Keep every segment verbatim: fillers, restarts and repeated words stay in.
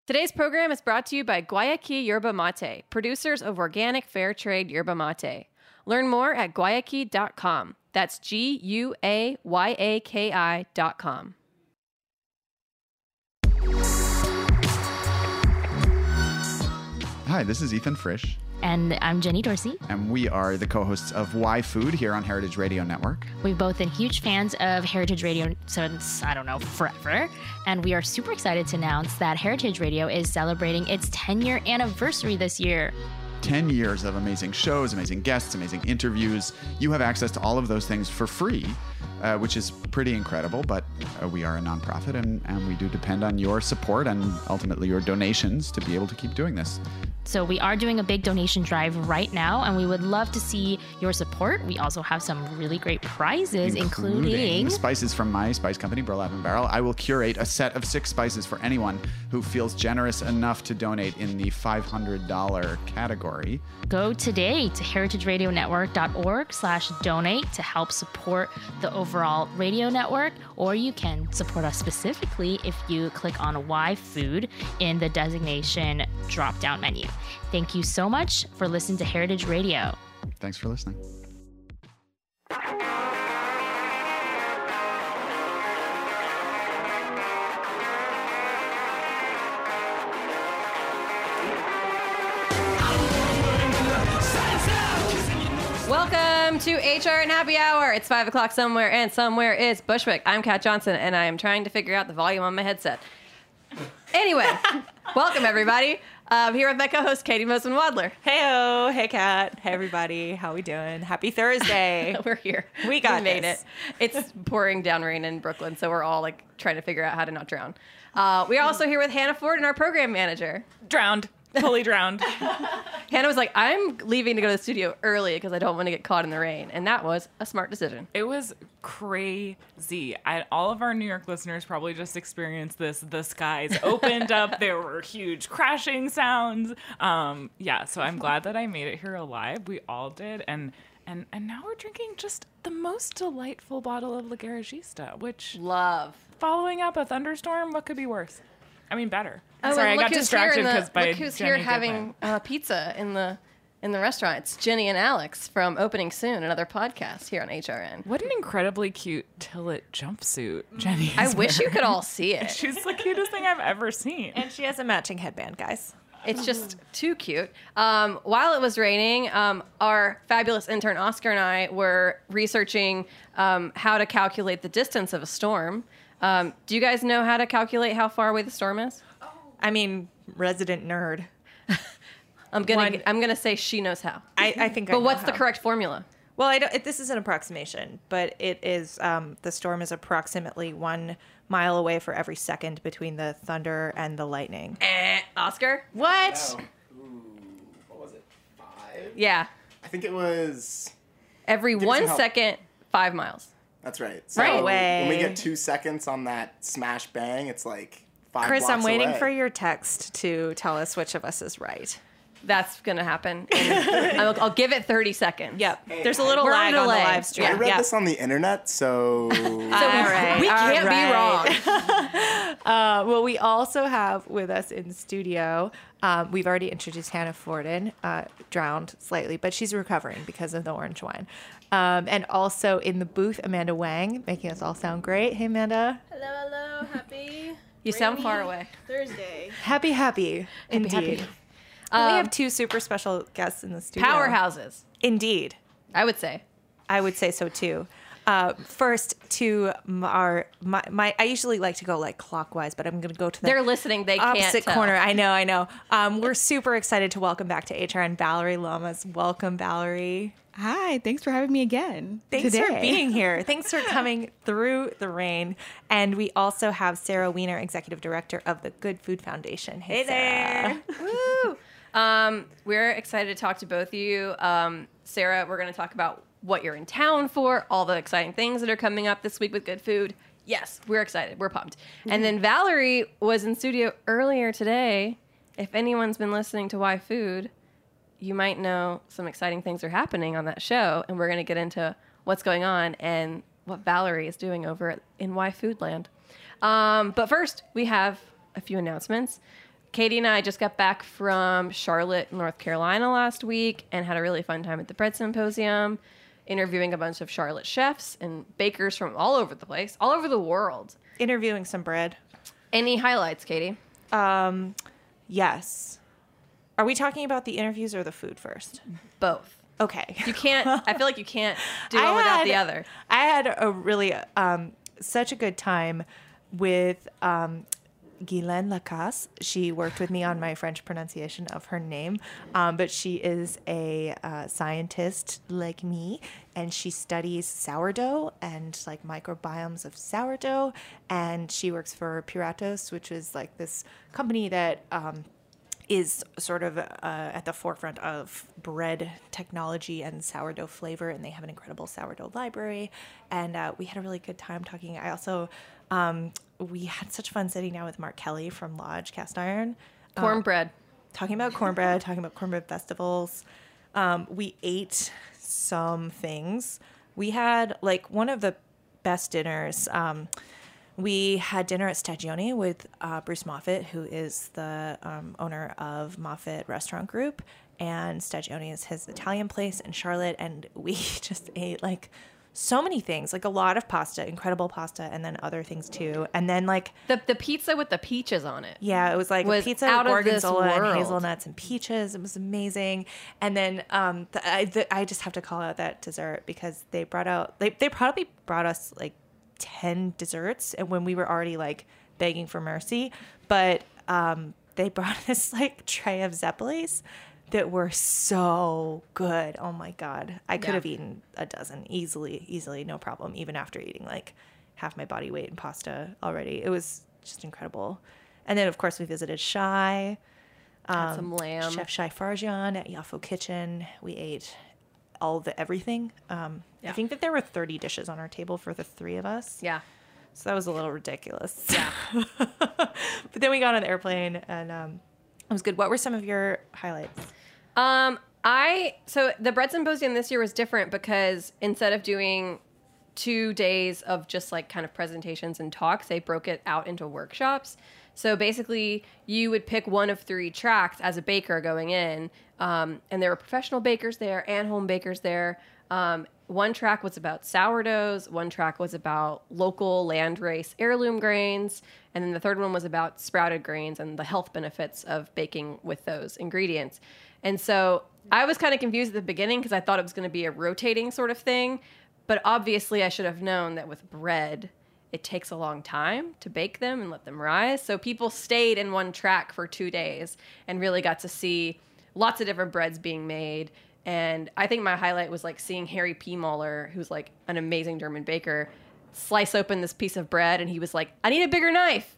Today's program is brought to you by Guayaki Yerba Mate, producers of organic fair trade yerba mate. Learn more at guayaki dot com. That's G U A Y A K I dot com. Hi, this is Ethan Frisch. And I'm Jenny Dorsey. And we are the co-hosts of Why Food here on Heritage Radio Network. We've both been huge fans of Heritage Radio since, I don't know, forever. And we are super excited to announce that Heritage Radio is celebrating its ten-year anniversary this year. ten years of amazing shows, amazing guests, amazing interviews. You have access to all of those things for free, uh, which is pretty incredible. But uh, we are a nonprofit, and, and we do depend on your support and ultimately your donations to be able to keep doing this. So we are doing a big donation drive right now, and we would love to see your support. We also have some really great prizes, including... including spices from my spice company, Burlap and Barrel. I will curate a set of six spices for anyone who feels generous enough to donate in the five hundred dollars category. Go today to heritage radio network dot org slash donate to help support the overall radio network, or you can support us specifically if you click on Why Food in the designation drop-down menu. Thank you so much for listening to Heritage Radio. Thanks for listening. Welcome to H R N Happy Hour. It's five o'clock somewhere, and somewhere is Bushwick. I'm Kat Johnson, and I am trying to figure out the volume on my headset. Anyway, welcome everybody. I'm here with my co-host, Katie Mosen-Wadler. Heyo, hey Kat, hey everybody, how we doing? Happy Thursday. We're here. We got we made this. it. It's pouring down rain in Brooklyn, so we're all like trying to figure out how to not drown. Uh, we are also here with Hannah Ford and our program manager. Drowned. Fully drowned. Hannah was like, I'm leaving to go to the studio early because I don't want to get caught in the rain. And that was a smart decision. It was crazy. I, all of our New York listeners probably just experienced this. The skies opened up. There were huge crashing sounds. Um, yeah, so I'm glad that I made it here alive. We all did. And and, and now we're drinking just the most delightful bottle of La Garagista, which... Love. Following up a thunderstorm, what could be worse? I mean, better. Oh, Sorry, I look got who's distracted here in the- because by look who's Jenny here did having my- uh, pizza in the in the restaurant. It's Jenny and Alex from Opening Soon, another podcast here on H R N. What an incredibly cute Tillet jumpsuit Jenny I is wish you wearing. could all see it. She's the cutest thing I've ever seen. And she has a matching headband, guys. It's just too cute. Um, while it was raining, um, our fabulous intern Oscar and I were researching um, how to calculate the distance of a storm. Um, do you guys know how to calculate how far away the storm is? I mean, resident nerd. I'm gonna One- I'm gonna say she knows how. I, I think I But know what's the how. correct formula? Well, I don't, it, this is an approximation, but it is, um, the storm is approximately one mile away for every second between the thunder and the lightning. Eh, Oscar? What? Ooh, what was it? Five? Yeah. I think it was. Every Give me one some help. second, five miles. That's right. So Right. when we Way. get two seconds on that smash bang, it's like five Chris, blocks I'm waiting away. for your text to tell us which of us is right. That's gonna happen. And I'll, I'll give it thirty seconds. Yep. Hey, There's a I- little We're on lag on the delay. live stream. I read Yep. this on the internet, so. So All we, right, we all can't right. be wrong. Uh, well, we also have with us in studio, um, we've already introduced Hannah Forden, uh, drowned slightly, but she's recovering because of the orange wine. Um, and also in the booth, Amanda Wang, making us all sound great. Hey, Amanda. Hello, hello, happy. You sound rainy far away. Thursday. Happy, happy. Indeed. happy. And we Um, have two super special guests in the studio. Powerhouses, Indeed. I would say. I would say so too. Uh, first to m- our my, my I usually like to go like clockwise, but I'm going to go to the They're listening. They can't opposite tell. corner. I know, I know. Um, we're super excited to welcome back to H R N Valerie Lamas. Welcome, Valerie. Hi, thanks for having me again. Thanks today. for being here. Thanks for coming through the rain. And we also have Sarah Weiner, Executive Director of the Good Food Foundation. Hey, there. Woo! Um, we're excited to talk to both of you. Um, Sarah, we're going to talk about what you're in town for, all the exciting things that are coming up this week with Good Food. Yes, we're excited. We're pumped. And then Valerie was in studio earlier today. If anyone's been listening to Why Food, you might know some exciting things are happening on that show, and we're going to get into what's going on and what Valerie is doing over at, in Why Foodland. Um, but first, we have a few announcements. Katie and I just got back from Charlotte, North Carolina last week and had a really fun time at the Bread Symposium, interviewing a bunch of Charlotte chefs and bakers from all over the place, all over the world. Interviewing some bread. Any highlights, Katie? Um, yes. Are we talking about the interviews or the food first? Both. Okay. You can't, I feel like you can't do I one without had- the other. I had a really, um, such a good time with um, Guylaine Lacasse. She worked with me on my French pronunciation of her name, um, but she is a uh, scientist like me, and she studies sourdough and like microbiomes of sourdough, and she works for Puratos, which is like this company that um, is sort of uh, at the forefront of bread technology and sourdough flavor, and they have an incredible sourdough library, and uh, we had a really good time talking. I also, um, we had such fun sitting down with Mark Kelly from Lodge Cast Iron. uh, Cornbread. talking about cornbread, talking about cornbread festivals. Um, we ate some things. We had like one of the best dinners. Um, we had dinner at Stagione with uh, Bruce Moffat, who is the um, owner of Moffat Restaurant Group, and Stagione is his Italian place in Charlotte. And we just ate like so many things, like a lot of pasta, incredible pasta, and then other things too. And then like The the pizza with the peaches on it. yeah, it was like Was a pizza out with of this gorgonzola and world. hazelnuts and peaches. It was amazing. And then um, the, I, the, I just have to call out that dessert because they brought out, they, they probably brought us like ten desserts, and when we were already like begging for mercy, but um, they brought this like tray of Zeppelis that were so good. Oh my God. I could Yeah. have eaten a dozen easily, easily, no problem, even after eating like half my body weight in pasta already. It was just incredible. And then, of course, we visited Shai. Had some lamb. Chef Shai Farjan at Yafo Kitchen. We ate all the everything. Um, Yeah. I think that there were thirty dishes on our table for the three of us. Yeah. So that was a little ridiculous. Yeah. But then we got on the airplane and um, it was good. What were some of your highlights? Um, I so the Bread Symposium this year was different because instead of doing two days of just like kind of presentations and talks, they broke it out into workshops. So basically, you would pick one of three tracks as a baker going in, um, and there were professional bakers there and home bakers there. Um, one track was about sourdoughs, one track was about local landrace heirloom grains, and then the third one was about sprouted grains and the health benefits of baking with those ingredients. And so I was kind of confused at the beginning because I thought it was going to be a rotating sort of thing, but obviously I should have known that with bread, it takes a long time to bake them and let them rise. So people stayed in one track for two days and really got to see lots of different breads being made. And I think my highlight was like seeing Harry P. Muller, who's like an amazing German baker, slice open this piece of bread. And he was like, I need a bigger knife.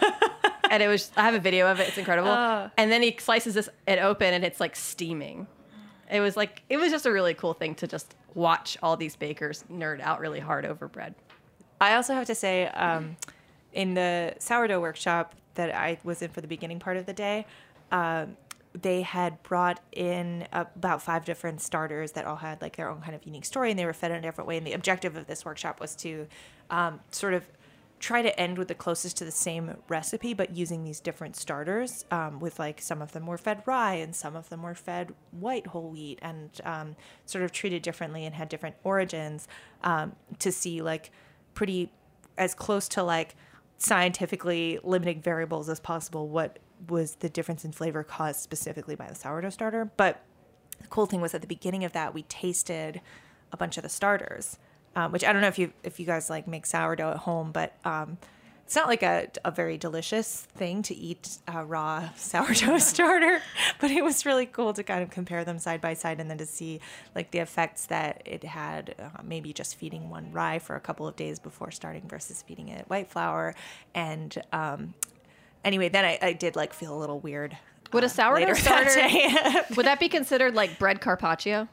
And it was, I have a video of it. It's incredible. Uh. And then he slices this it open and it's like steaming. It was like, it was just a really cool thing to just watch all these bakers nerd out really hard over bread. I also have to say, um, in the sourdough workshop that I was in for the beginning part of the day, um, they had brought in about five different starters that all had like their own kind of unique story, and they were fed in a different way. And the objective of this workshop was to um, sort of try to end with the closest to the same recipe, but using these different starters, um, with like some of them were fed rye and some of them were fed white whole wheat, and um, sort of treated differently and had different origins, um, to see like pretty as close to like scientifically limiting variables as possible what was the difference in flavor caused specifically by the sourdough starter. But the cool thing was at the beginning of that, we tasted a bunch of the starters, um, which I don't know if you if you guys like make sourdough at home, but um, it's not like a, a very delicious thing to eat a raw sourdough starter, but it was really cool to kind of compare them side by side and then to see like the effects that it had, uh, maybe just feeding one rye for a couple of days before starting versus feeding it white flour. And um, anyway, then I, I did like feel a little weird. Would a uh, sourdough later starter, that day. would that be considered like bread carpaccio?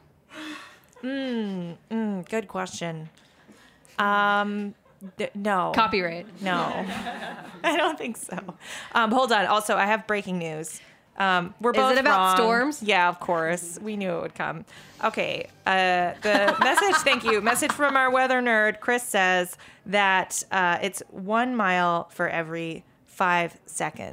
Mm, mm, good question. Um, d- no. Copyright. No, I don't think so. Um, hold on. Also, I have breaking news. Um, we're Is both it about wrong. storms? Yeah, of course. We knew it would come. Okay. Uh, the message. Thank you. Message from our weather nerd, Chris, says that uh, it's one mile for every five seconds.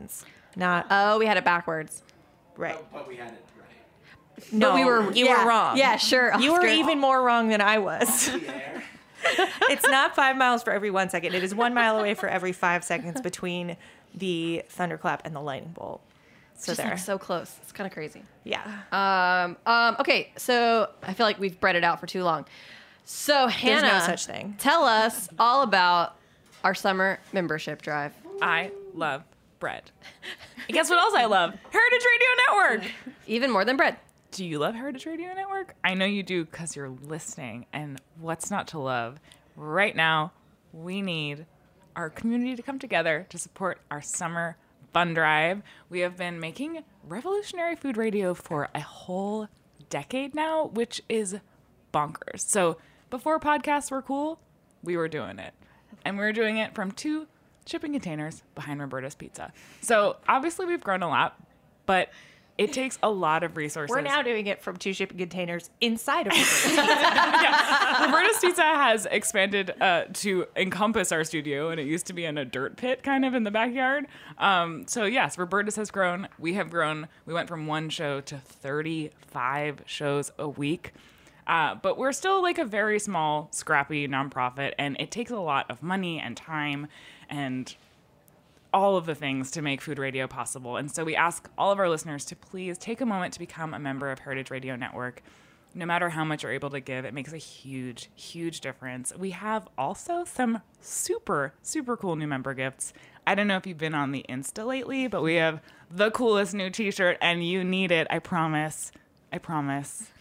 Not Oh, we had it backwards. right. But we had it right. No, But we were you yeah. were wrong. Yeah, sure. You were Oscar. even more wrong than I was. Yeah. It's not five miles for every one second. It is one mile away for every five seconds between the thunderclap and the lightning bolt. So Just there. like so close. It's kind of crazy. yeah. Um, um, okay, so I feel like we've bred it out for too long. So Hannah, no such thing. Tell us all about our summer membership drive. I love bread. And guess what else I love? Heritage Radio Network. Even more than bread. Do you love Heritage Radio Network? I know you do because you're listening. And what's not to love? Right now, we need our community to come together to support our summer fun drive. We have been making revolutionary food radio for a whole decade now, which is bonkers. So before podcasts were cool, we were doing it. And we were doing it from two shipping containers behind Roberta's Pizza. So obviously we've grown a lot, but it takes a lot of resources. We're now doing it from two shipping containers inside of Roberta's. yeah. Roberta's Pizza has expanded uh, to encompass our studio, and it used to be in a dirt pit kind of in the backyard. Um, so yes, Roberta's has grown. We have grown. We went from one show to thirty-five shows a week. Uh, but we're still like a very small, scrappy nonprofit, and it takes a lot of money and time and all of the things to make food radio possible. And so we ask all of our listeners to please take a moment to become a member of Heritage Radio Network. No matter how much you're able to give, it makes a huge, huge difference. We have also some super, super cool new member gifts. I don't know if you've been on the Insta lately, but we have the coolest new t-shirt, and you need it. I promise. I promise.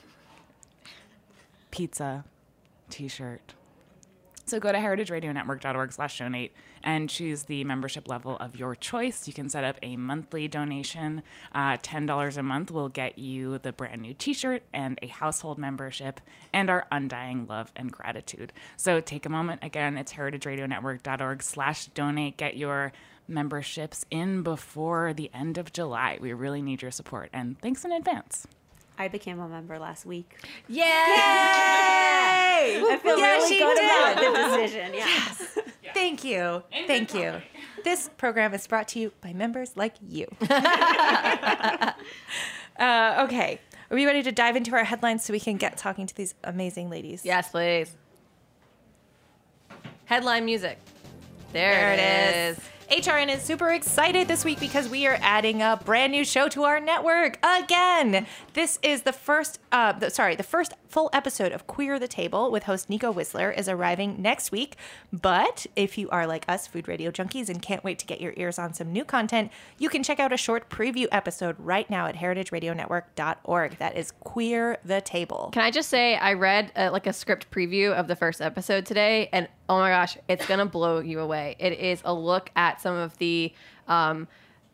Pizza t-shirt. So go to heritageradionetwork.org slash donate and choose the membership level of your choice. You can set up a monthly donation. Uh, ten dollars a month will get you the brand new t-shirt and a household membership and our undying love and gratitude. So take a moment. Again, it's heritageradionetwork.org slash donate. Get your memberships in before the end of July. We really need your support. And thanks in advance. I became a member last week. Yay! I feel Yeah, really she good did. about the decision. Yes. Thank you. Thank you. This program is brought to you by members like you. uh, okay. Are we ready to dive into our headlines so we can get talking to these amazing ladies? Yes, please. Headline music. There, There it it is. is. H R N is super excited this week because we are adding a brand new show to our network again. This is the first, uh, the, sorry, the first full episode of Queer the Table with host Nico Whistler is arriving next week. But if you are like us, food radio junkies, and can't wait to get your ears on some new content, you can check out a short preview episode right now at heritage radio network dot org. That is Queer the Table. Can I just say I read uh, like a script preview of the first episode today, and oh my gosh, it's gonna blow you away. It is a look at some of the um,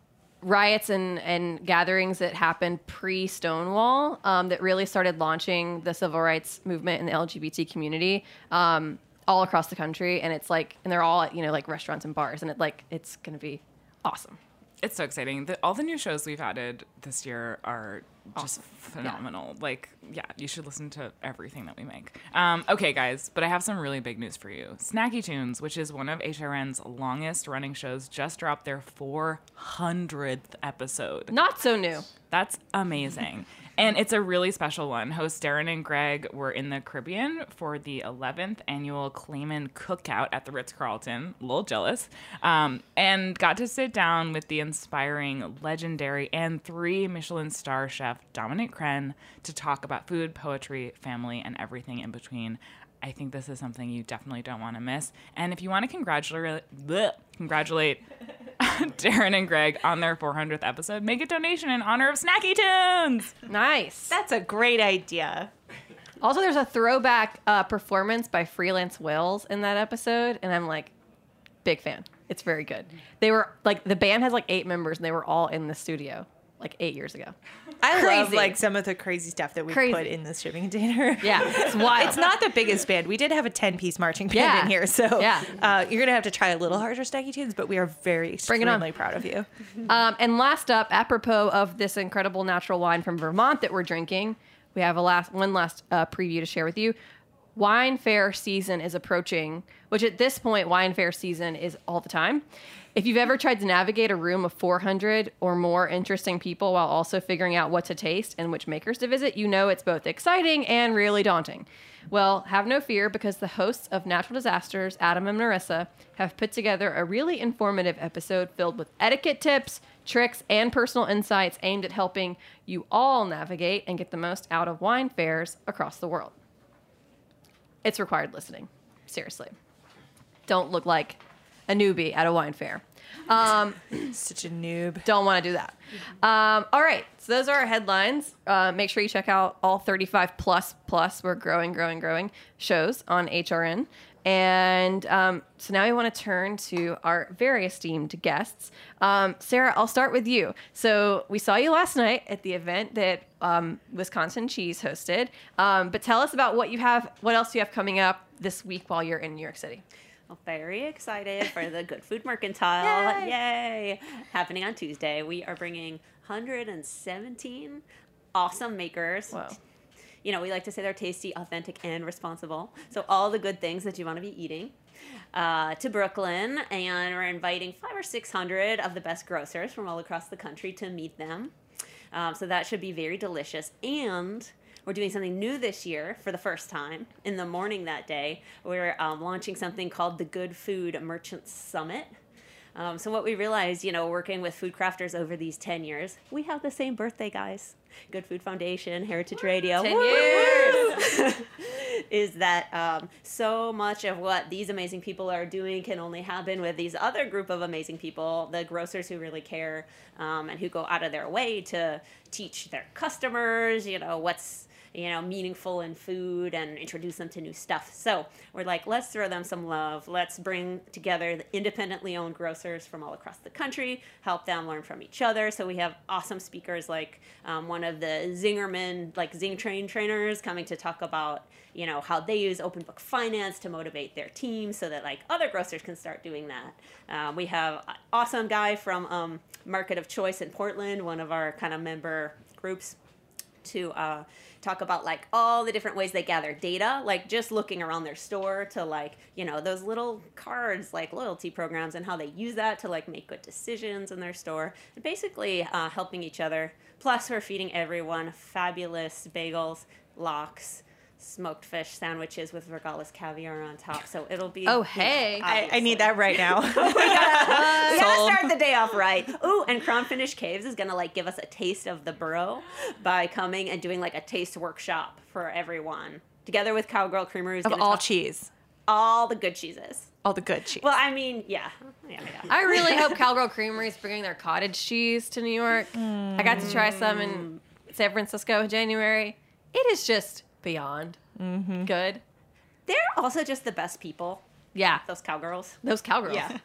riots and, and gatherings that happened pre-Stonewall um, that really started launching the civil rights movement in the L G B T community um, all across the country. And it's like, and they're all at, you know, like restaurants and bars, and it like it's gonna be awesome. It's so exciting. The, all the new shows we've added this year are just phenomenal. Like, yeah, you should listen to everything that we make. Um, okay, guys, but I have some really big news for you. Snacky Tunes, which is one of H R N's longest running shows, just dropped their four hundredth episode. Not so new. That's amazing. And it's a really special one. Hosts Darren and Greg were in the Caribbean for the eleventh annual Clayman Cookout at the Ritz-Carlton. A little jealous. Um, and got to sit down with the inspiring, legendary, and three Michelin star chef Dominic Crenn to talk about food, poetry, family, and everything in between. I think this is something you definitely don't want to miss. And if you want to congratulate, bleh, congratulate Darren and Greg on their four hundredth episode, make a donation in honor of Snacky Tunes. Nice. That's a great idea. Also, there's a throwback uh, performance by Freelance Whales in that episode, and I'm like, big fan. It's very good. They were like, the band has like eight members, and they were all in the studio like eight years ago. I love Crazy. like some of the crazy stuff that we Crazy. put in this shipping container. Yeah, it's wild. It's not the biggest band. We did have a ten-piece marching band Yeah. in here, so Yeah. uh, you're gonna have to try a little harder, Snacky Tunes. But we are very Bring it on. extremely proud of you. Um, and last up, apropos of this incredible natural wine from Vermont that we're drinking, we have a last one last uh, preview to share with you. Wine fair season is approaching, which at this point, wine fair season is all the time. If you've ever tried to navigate a room of four hundred or more interesting people while also figuring out what to taste and which makers to visit, you know it's both exciting and really daunting. Well, have no fear, because the hosts of Natural Disasters, Adam and Marissa, have put together a really informative episode filled with etiquette tips, tricks, and personal insights aimed at helping you all navigate and get the most out of wine fairs across the world. It's required listening. Seriously. Don't look like a newbie at a wine fair. Um, Such a noob. don't want to do that. Um, all right. So those are our headlines. Uh, make sure you check out all thirty-five plus plus. We're growing, growing, growing shows on H R N. And um, so now we want to turn to our very esteemed guests. Um, Sarah, I'll start with you. So we saw you last night at the event that um, Wisconsin Cheese hosted. Um, but tell us about what you have, what else you have coming up this week while you're in New York City. Well, very excited for the Good Food Mercantile. Yay! Yay! Happening on Tuesday. We are bringing one hundred seventeen awesome makers. Wow. You know, we like to say they're tasty, authentic, and responsible. So all the good things that you want to be eating. Uh, to Brooklyn, and we're inviting five or six hundred of the best grocers from all across the country to meet them. Um, so that should be very delicious. And we're doing something new this year for the first time. In the morning that day, we're um, launching something called the Good Food Merchants Summit. Um, so what we realized, you know, working with food crafters over these ten years, we have the same birthday, guys. Good Food Foundation, Heritage Radio. ten Woo! years. Is that um, so much of what these amazing people are doing can only happen with these other group of amazing people, the grocers who really care um, and who go out of their way to teach their customers, you know, what's you know, meaningful in food and introduce them to new stuff. So we're like, let's throw them some love. Let's bring together the independently owned grocers from all across the country, help them learn from each other. So we have awesome speakers like um, one of the Zingerman, like Zing Train trainers coming to talk about, you know, how they use open book finance to motivate their team so that like other grocers can start doing that. Um, we have an awesome guy from um, Market of Choice in Portland, one of our kind of member groups, to uh, talk about like all the different ways they gather data, like just looking around their store to like, you know, those little cards, like loyalty programs, and how they use that to like make good decisions in their store, and basically uh, helping each other. Plus we're feeding everyone fabulous bagels, lox, smoked fish sandwiches with Regalis caviar on top. So it'll be... Oh, you know, hey. I, I need that right now. we gotta, we gotta start the day off right. Ooh, and Crown Finish Caves is gonna like give us a taste of the borough by coming and doing like a taste workshop for everyone, together with Cowgirl Creamery, who's Of gonna all talk cheese. all the good cheeses. All the good cheese. Well, I mean, yeah, yeah, yeah. I really hope Cowgirl Creamery is bringing their cottage cheese to New York. I got to try some in San Francisco in January. It is just beyond good. They're also just the best people. Yeah, Those cowgirls. those cowgirls. Yeah.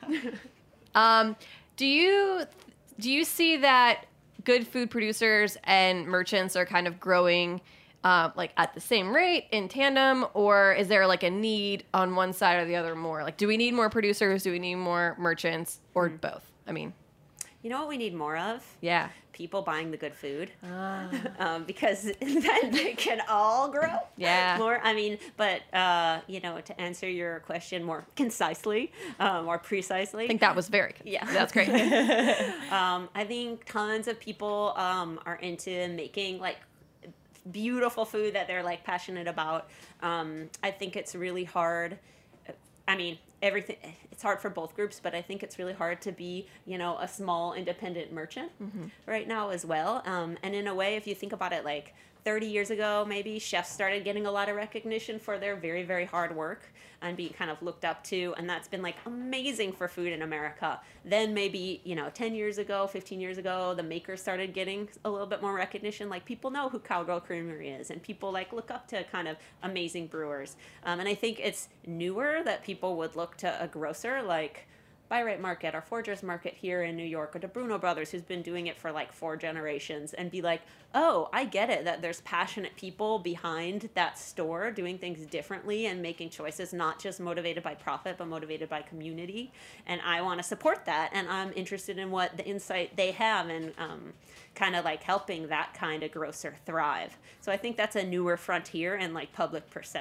Um, do you do you see that good food producers and merchants are kind of growing uh, like at the same rate in tandem, or is there like a need on one side or the other more? Like, do we need more producers? Do we need more merchants, or both? I mean, You know what we need more of? yeah. People buying the good food. Ah. um, because then they can all grow Yeah. more. I mean, but, uh, you know, to answer your question more concisely, uh, more precisely. I think that was very good. Yeah. That's great. Um, I think tons of people um, are into making like beautiful food that they're like passionate about. Um, I think it's really hard. I mean, everything, it's hard for both groups, but I think it's really hard to be, you know, a small independent merchant right now as well. Um, and in a way, if you think about it, like thirty years ago, maybe chefs started getting a lot of recognition for their very, very hard work and being kind of looked up to. And that's been like amazing for food in America. Then maybe, you know, ten years ago, fifteen years ago, the makers started getting a little bit more recognition. Like people know who Cowgirl Creamery is, and people like look up to kind of amazing brewers. Um, and I think it's newer that people would look to a grocer like Buy Right Market or Forgers Market here in New York, or the Bruno Brothers, who's been doing it for like four generations, and be like, oh, I get it, that there's passionate people behind that store doing things differently and making choices not just motivated by profit, but motivated by community. And I want to support that, and I'm interested in what the insight they have and um, kind of like helping that kind of grocer thrive. So I think that's a newer frontier in like public perception.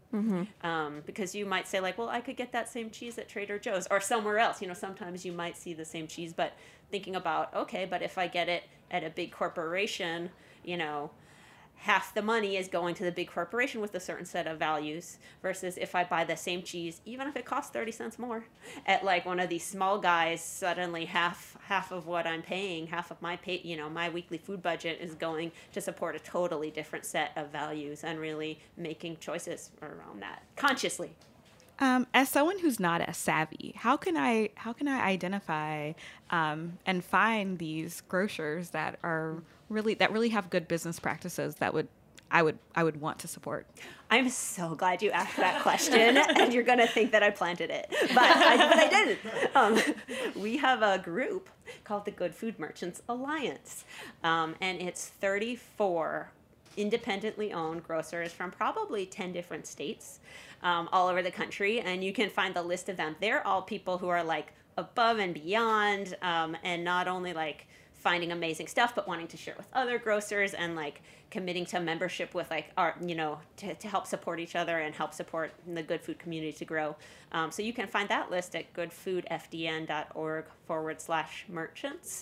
Mm-hmm. Um, because you might say like, well, I could get that same cheese at Trader Joe's or somewhere else. You know, sometimes you might see the same cheese, but thinking about, okay, but if I get it at a big corporation, you know, half the money is going to the big corporation with a certain set of values versus if I buy the same cheese, even if it costs thirty cents more at like one of these small guys, suddenly half half of what I'm paying, half of my pay, you know, my weekly food budget is going to support a totally different set of values and really making choices around that consciously. Um, as someone who's not as savvy, how can I how can I identify um, and find these grocers that are really that really have good business practices that would I would I would want to support? I'm so glad you asked that question, and you're gonna think that I planted it, but I, but I didn't. Um, we have a group called the Good Food Merchants Alliance, um, and it's thirty-four independently owned grocers from probably ten different states, um, all over the country, and you can find the list of them. They're all people who are like above and beyond, um, and not only like finding amazing stuff, but wanting to share with other grocers and like committing to membership with like our, you know, to, to help support each other and help support the good food community to grow. Um, so you can find that list at goodfoodfdn.org forward slash merchants.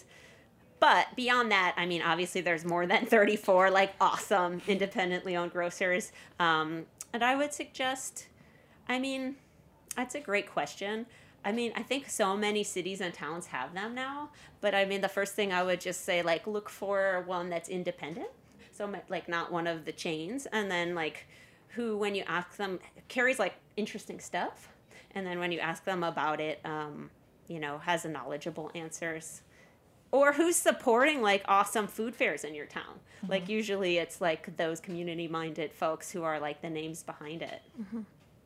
But beyond that, I mean, obviously there's more than thirty-four like awesome independently owned grocers. Um, and I would suggest, I mean, that's a great question. I mean, I think so many cities and towns have them now, but I mean, the first thing I would just say, like, look for one that's independent. So, like, not one of the chains. And then, like, who, when you ask them, carries, like, interesting stuff. And then when you ask them about it, um, you know, has a knowledgeable answers. Or who's supporting, like, awesome food fairs in your town. Mm-hmm. Like, usually it's, like, those community-minded folks who are, like, the names behind it. Mm-hmm.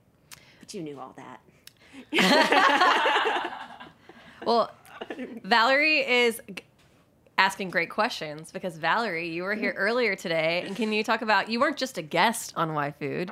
But you knew all that. Well, Valerie is g- asking great questions because Valerie, you were here earlier today, and can you talk about, you weren't just a guest on Why Food?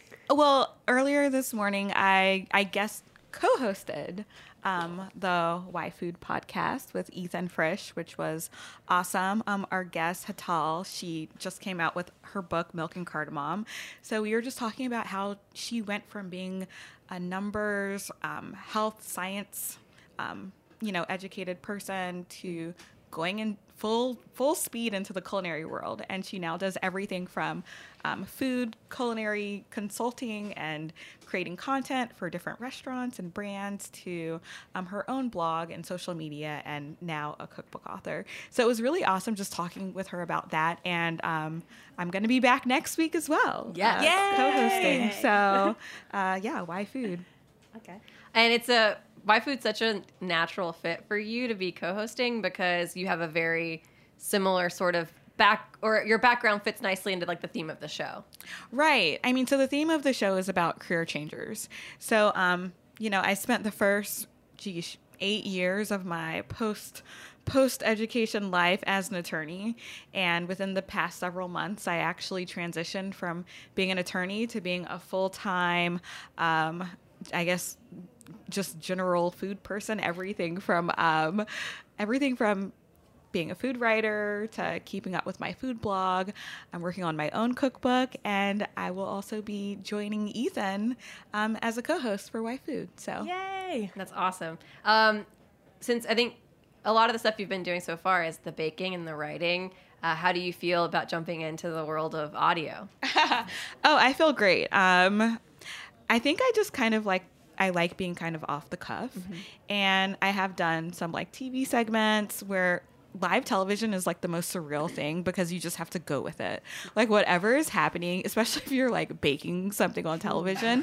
Well, earlier this morning, I I guest co-hosted um, the Why Food podcast with Ethan Frisch, which was awesome. Um, our guest, Hatal, she just came out with her book, Milk and Cardamom. So we were just talking about how she went from being a numbers, um, health, science, um, you know, educated person to going in full full speed into the culinary world. And she now does everything from um, food, culinary consulting, and creating content for different restaurants and brands to um, her own blog and social media, and now a cookbook author. So it was really awesome just talking with her about that. And um, I'm going to be back next week as well. Yeah. Uh, Yay! co-hosting. So uh, yeah, Why Food? Okay. And it's a, Why Food's such a natural fit for you to be co-hosting because you have a very similar sort of back, or your background fits nicely into like the theme of the show. Right. I mean, so the theme of the show is about career changers. So, um, you know, I spent the first, geez, eight years of my post post education life as an attorney, and within the past several months, I actually transitioned from being an attorney to being a full time, um, I guess, just general food person. Everything from um, everything from being a food writer to keeping up with my food blog. I'm working on my own cookbook, and I will also be joining Ethan um, as a co-host for Why Food. So Yay! That's awesome. Um, since I think a lot of the stuff you've been doing so far is the baking and the writing, uh, how do you feel about jumping into the world of audio? oh, I feel great. Um, I think I just kind of like I like being kind of off the cuff, mm-hmm. and I have done some like T V segments where live television is like the most surreal thing because you just have to go with it. Like whatever is happening, especially if you're like baking something on television,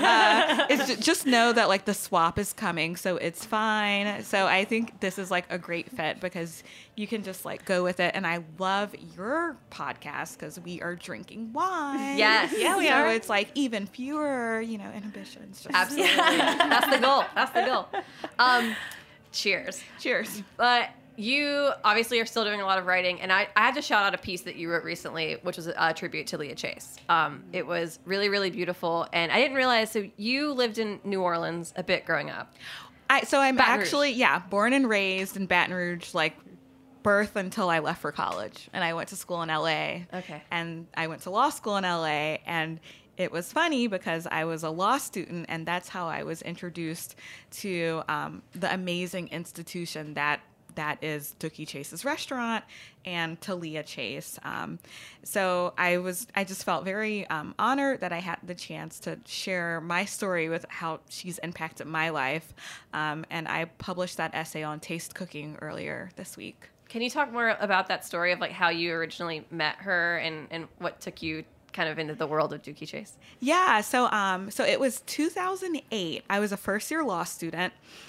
uh, it's just, just know that like the swap is coming, so it's fine. So I think this is like a great fit because you can just like go with it. And I love your podcast because we are drinking wine. Yes. Yeah, we so are. It's like even fewer, you know, inhibitions. Just Absolutely. That's the goal. That's the goal. Um, cheers. Cheers. But you obviously are still doing a lot of writing, and I, I have to shout out a piece that you wrote recently, which was a tribute to Leah Chase. Um, it was really, really beautiful, and I didn't realize, so you lived in New Orleans a bit growing up. I, so I'm Baton actually, yeah, born and raised in Baton Rouge, like birth until I left for college. And I went to school in L A. Okay. And I went to law school in L A. And it was funny because I was a law student, and that's how I was introduced to um, the amazing institution that that is Dooky Chase's restaurant and Talia Chase. Um, so I was, I just felt very um, honored that I had the chance to share my story with how she's impacted my life. Um, and I published that essay on taste cooking earlier this week. Can you talk more about that story of like how you originally met her and, and what took you kind of into the world of Dooky Chase? Yeah, so um, so it was two thousand eight. I was a first year law student,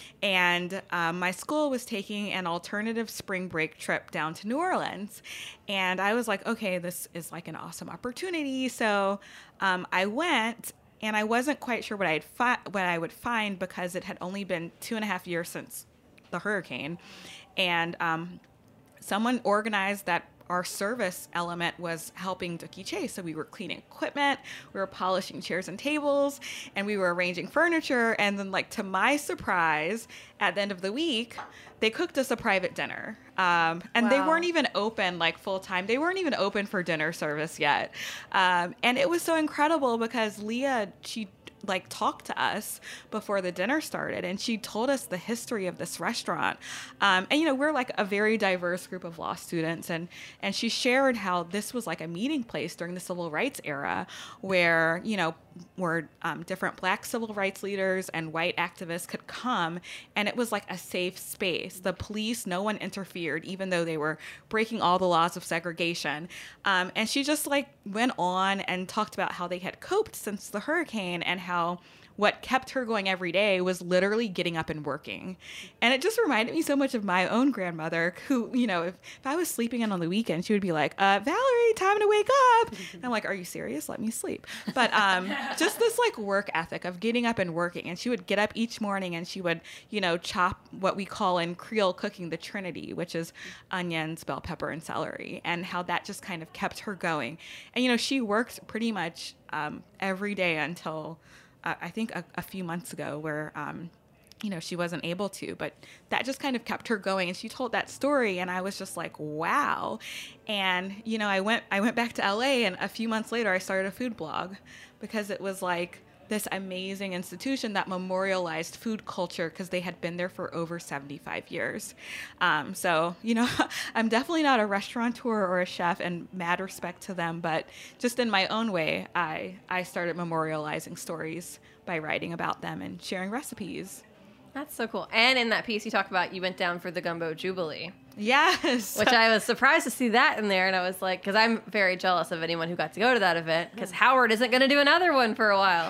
and um, my school was taking an alternative spring break trip down to New Orleans. And I was like, okay, this is like an awesome opportunity. So um, I went, and I wasn't quite sure what I'd fi- what I would find because it had only been two and a half years since the hurricane, and um, someone organized that our service element was helping Dooky Chase. So we were cleaning equipment, we were polishing chairs and tables, and we were arranging furniture. And then, like, to my surprise, at the end of the week, they cooked us a private dinner. Um, and wow. They weren't even open, like, full time. They weren't even open for dinner service yet. Um, and it was so incredible because Leah, she like talked to us before the dinner started, and she told us the history of this restaurant. Um, and, you know, we're like a very diverse group of law students, and, and she shared how this was like a meeting place during the civil rights era where, you know, where um, different Black civil rights leaders and white activists could come, and it was like a safe space. The police, no one interfered, even though they were breaking all the laws of segregation. Um, and she just like went on and talked about how they had coped since the hurricane, and how what kept her going every day was literally getting up and working. And it just reminded me so much of my own grandmother, who, you know, if, if I was sleeping in on the weekend, she would be like, uh, Valerie, time to wake up. And I'm like, are you serious? Let me sleep. But um, just this like work ethic of getting up and working. And she would get up each morning and she would, you know, chop what we call in Creole cooking the Trinity, which is onions, bell pepper, and celery, and how that just kind of kept her going. And, you know, she worked pretty much um, every day until uh, I think a, a few months ago, where um, you know, she wasn't able to, but that just kind of kept her going. And she told that story, and I was just like, wow. And, you know, I went, I went back to L A, and a few months later I started a food blog, because it was like this amazing institution that memorialized food culture, because they had been there for over seventy-five years. Um, so, you know, I'm definitely not a restaurateur or a chef, and mad respect to them, but just in my own way, I, I started memorializing stories by writing about them and sharing recipes. That's so cool. And in that piece, you talk about you went down for the Gumbo Jubilee. Yes. Which I was surprised to see that in there. And I was like, because I'm very jealous of anyone who got to go to that event, because Howard isn't going to do another one for a while.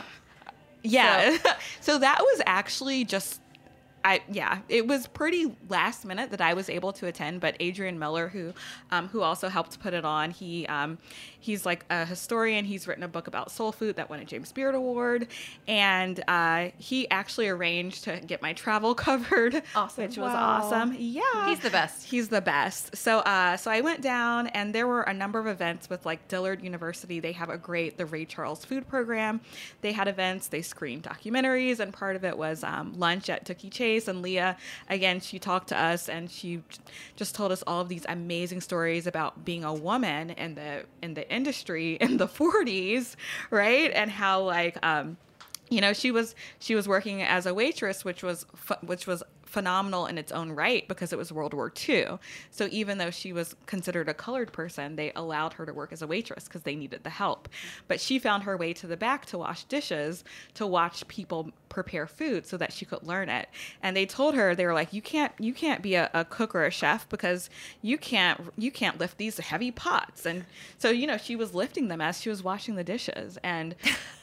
Yeah. So, so that was actually just, I yeah, it was pretty last minute that I was able to attend. But Adrian Miller, who um, who also helped put it on, he um, he's like a historian. He's written a book about soul food that won a James Beard Award, and uh, he actually arranged to get my travel covered, awesome. which was Wow. awesome. Yeah, He's the best. He's the best. So uh, so I went down, and there were a number of events with like Dillard University. They have a great the Ray Charles Food Program. They had events. They screened documentaries, and part of it was um, lunch at Dooky Chase. And Leah, again, she talked to us, and she just told us all of these amazing stories about being a woman in the in the industry in the forties, right? And how like um, you know, she was she was working as a waitress, which was which was phenomenal in its own right, because it was World War Two. So even though she was considered a colored person, they allowed her to work as a waitress because they needed the help. But she found her way to the back to wash dishes, to watch people prepare food so that she could learn it. And they told her, they were like, you can't you can't be a, a cook or a chef, because you can't you can't lift these heavy pots. And so, you know, she was lifting them as she was washing the dishes. And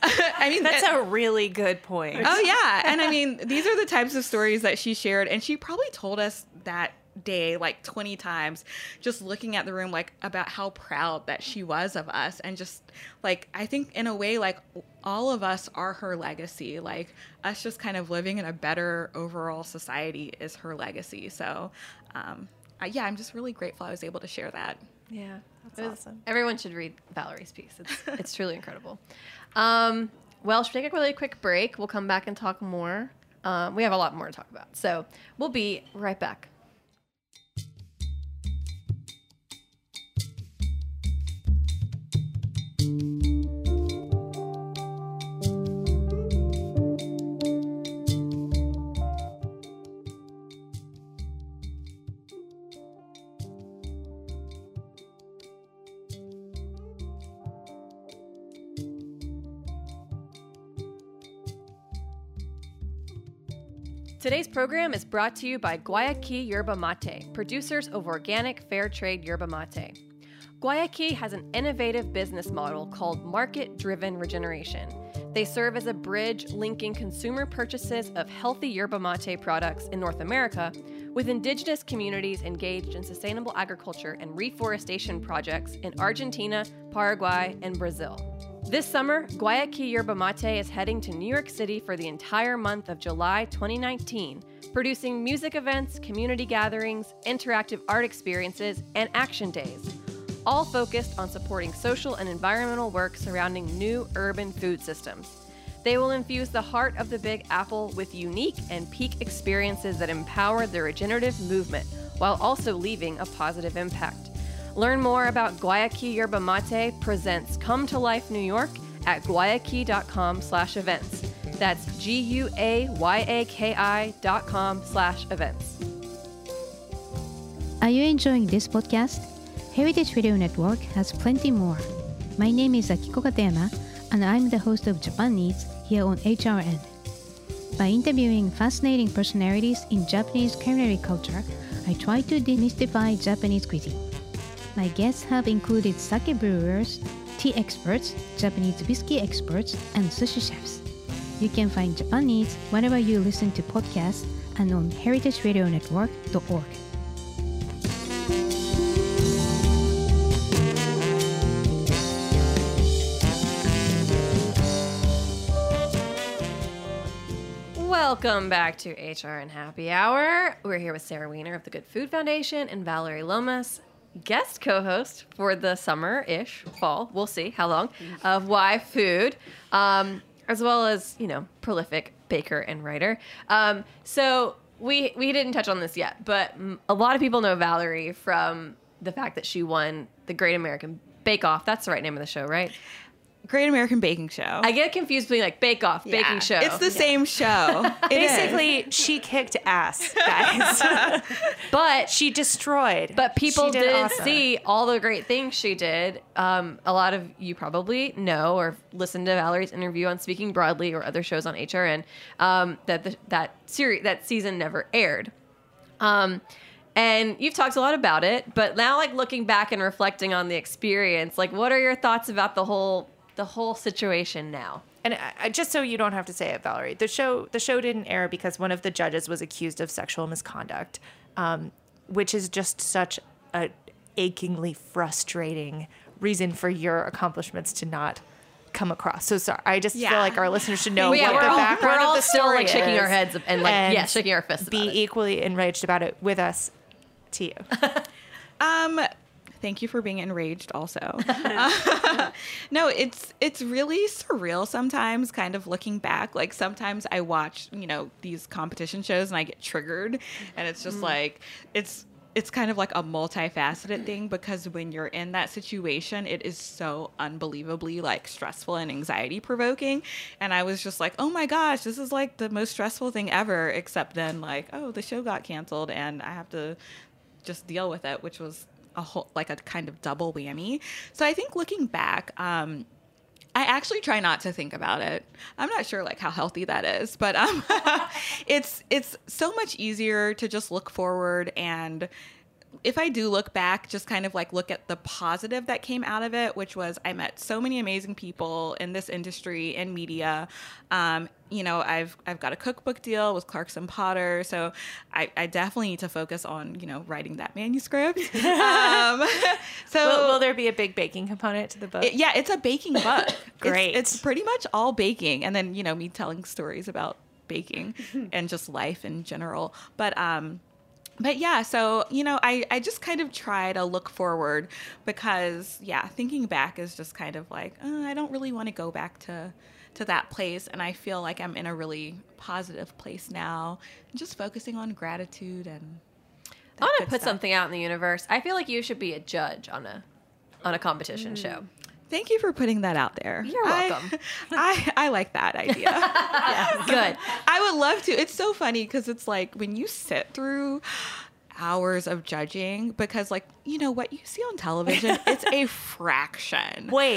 I mean, That's it, a really good point. Oh, yeah. And I mean, these are the types of stories that she shared. And she probably told us that day like twenty times, just looking at the room, like about how proud that she was of us. And just like, I think in a way, like all of us are her legacy. Like us just kind of living in a better overall society is her legacy. So, um, uh, yeah, I'm just really grateful I was able to share that. Yeah. That's It was- awesome. Everyone should read Valerie's piece. It's it's truly incredible. Um, well, should we take a really quick break? We'll come back and talk more. Um, we have a lot more to talk about. So we'll be right back. Today's program is brought to you by Guayaki Yerba Mate, producers of organic fair trade yerba mate. Guayaki has an innovative business model called market-driven regeneration. They serve as a bridge linking consumer purchases of healthy yerba mate products in North America with indigenous communities engaged in sustainable agriculture and reforestation projects in Argentina, Paraguay, and Brazil. This summer, Guayaki Yerba Mate is heading to New York City for the entire month of July twenty nineteen, producing music events, community gatherings, interactive art experiences, and action days, all focused on supporting social and environmental work surrounding new urban food systems. They will infuse the heart of the Big Apple with unique and peak experiences that empower the regenerative movement while also leaving a positive impact. Learn more about Guayaki Yerba Mate presents Come to Life New York at guayaki.com slash events. That's G-U-A-Y-A-K-I dot com slash events. Are you enjoying this podcast? Heritage Radio Network has plenty more. My name is Akiko Katayama, and I'm the host of Japan Needs here on H R N. By interviewing fascinating personalities in Japanese culinary culture, I try to demystify Japanese cuisine. My guests have included sake brewers, tea experts, Japanese whiskey experts, and sushi chefs. You can find Japan Needs whenever you listen to podcasts and on heritage radio network dot org. Welcome back to H R N Happy Hour. We're here with Sarah Weiner of the Good Food Foundation and Valerie Lomas, guest co-host for the summer-ish, fall, we'll see how long, of Why Food, um, as well as, you know, prolific baker and writer. Um, so we we didn't touch on this yet, but a lot of people know Valerie from the fact that she won the Great American Bake Off. That's the right name of the show, right? Great American Baking Show. I get confused between like Bake Off, Yeah. Baking Show. It's the same show. It is. Basically, she kicked ass, guys. But she destroyed. But people She did, did awesome. see all the great things she did. Um, a lot of you probably know or listened to Valerie's interview on Speaking Broadly or other shows on H R N. Um, that the, that series that season never aired. Um, and you've talked a lot about it, but now like looking back and reflecting on the experience, like what are your thoughts about the whole the whole situation now? And I, I- just so you don't have to say it, Valerie, the show the show didn't air because one of the judges was accused of sexual misconduct, um, which is just such a achingly frustrating reason for your accomplishments to not come across. So sorry, I just Yeah. feel like our listeners should know Well, yeah, what we're the all- background we're all of the still, story like, shaking is, our heads and, like, yeah, shaking our fists be about it. equally enraged about it with us to you. Um, thank you for being enraged also. Uh, no, it's it's really surreal sometimes, kind of looking back. Like sometimes I watch, you know, these competition shows and I get triggered, and it's just like it's it's kind of like a multifaceted thing, because when you're in that situation, it is so unbelievably like stressful and anxiety provoking. And I was just like, oh my gosh, this is like the most stressful thing ever, except then like, oh, the show got canceled and I have to just deal with it, which was a whole, like a kind of double whammy. So I think looking back, um, I actually try not to think about it. I'm not sure like how healthy that is, but um, it's it's so much easier to just look forward, and if I do look back, just kind of like look at the positive that came out of it, which was I met so many amazing people in this industry and media. Um, you know, I've I've got a cookbook deal with Clarkson Potter, so I, I definitely need to focus on, you know, writing that manuscript. um, so will, will there be a big baking component to the book? it- yeah, it's a baking book. Great. It's, it's pretty much all baking, and then, you know, me telling stories about baking and just life in general. But um, but yeah, so, you know, I, I just kind of try to look forward, because, yeah, thinking back is just kind of like, uh, I don't really want to go back to, to that place. And I feel like I'm in a really positive place now, just focusing on gratitude and I want to good put stuff. something out in the universe. I feel like you should be a judge on a on a competition show. Thank you for putting that out there. You're I- welcome. I, I, like that idea. Good. I would love to. It's so funny because it's like when you sit through hours of judging, because like, you know, what you see on television, it's a fraction. Wait,